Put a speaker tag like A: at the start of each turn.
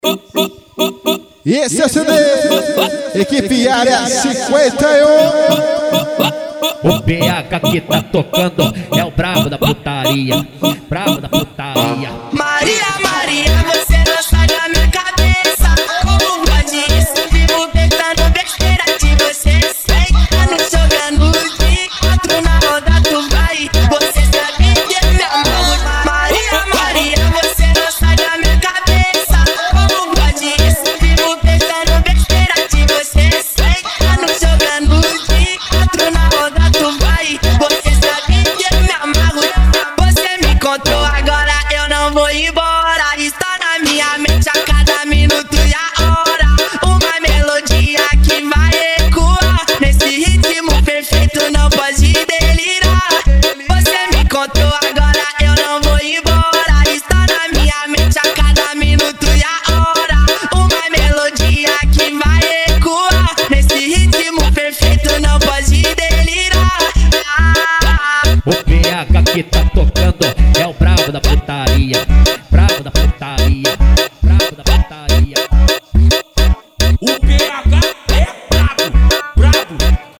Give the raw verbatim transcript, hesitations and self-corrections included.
A: Esse é o C D, equipe área cinquenta e um.
B: O B H que tá tocando é o brabo da putaria, brabo da putaria.
C: Maria, Maria, você não sai da minha cabeça. Como pode isso? Vivo pensando besteira de você. Tá no jogando de quatro na roda, tu vai. Você sabe que é meu amor. Maria, Maria, você não sai da minha cabeça. Como pode isso? Vivo pensando besteira de você. Tá no jogando de quatro na roda, tu vai. Você sabe que é meu amor. Você me contou agora, eu não vou embora. Está na minha mente a cada minuto e a hora. Uma melodia que vai ecoar nesse ritmo perfeito, não pode delirar. Você me contou agora, eu não vou embora. Está na minha mente a cada minuto e a hora. Uma melodia que vai ecoar nesse ritmo perfeito, não pode delirar.
B: O B H que tá tocando é o brabo da putaria, brabo da putaria, brabo da putaria.